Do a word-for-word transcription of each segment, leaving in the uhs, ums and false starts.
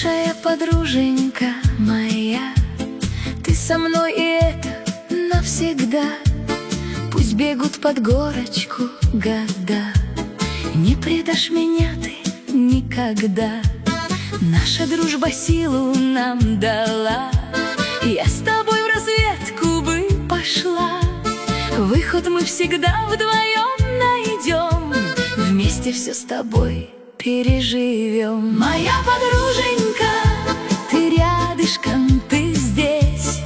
Лучшая подруженька моя, ты со мной, и это навсегда. Пусть бегут под горочку года, не предашь меня ты никогда. Наша дружба силу нам дала, я с тобой в разведку бы пошла. Выход мы всегда вдвоем найдем, вместе все с тобой переживем. Моя подруженька, ты рядышком, ты здесь.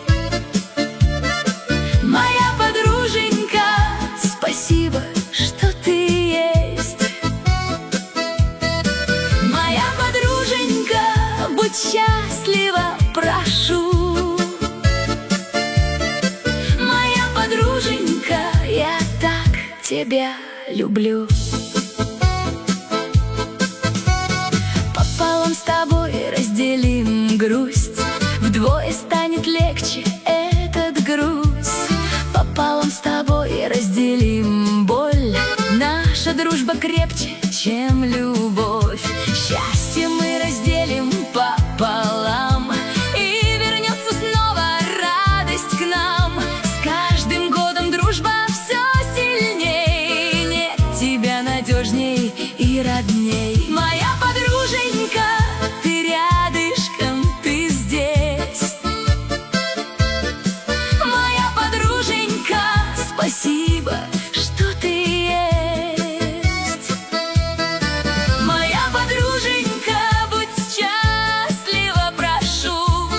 Моя подруженька, спасибо, что ты есть. Моя подруженька, будь счастлива, прошу. Моя подруженька, я так тебя люблю. Пополам с тобой разделим грусть, вдвое станет легче этот груз. Пополам с тобой разделим боль, наша дружба крепче, чем любовь. Счастье мы разделим пополам, и вернется снова радость к нам. С каждым годом дружба все сильней, нет тебя надежней и родней. Моя подруженька, ты рядышком, ты здесь. Моя подруженька, спасибо, что ты есть. Моя подруженька, будь счастлива, прошу.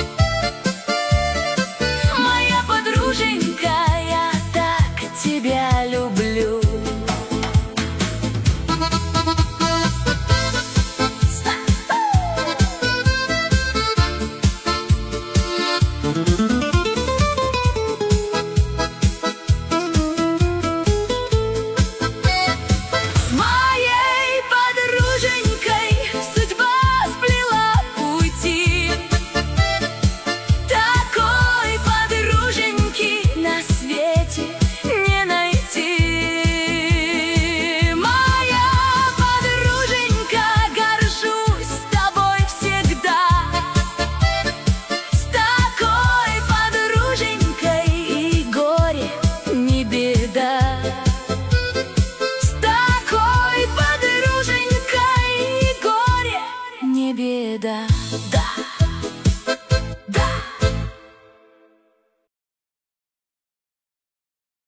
Моя подруженька, я так тебя люблю. С моей подруженькой судьба сплела пути, такой подруженьки на свете не найти. Моя подруженька, горжусь тобой всегда. С такой подруженькой и горе не беда. С такой подруженькой и горе не беда.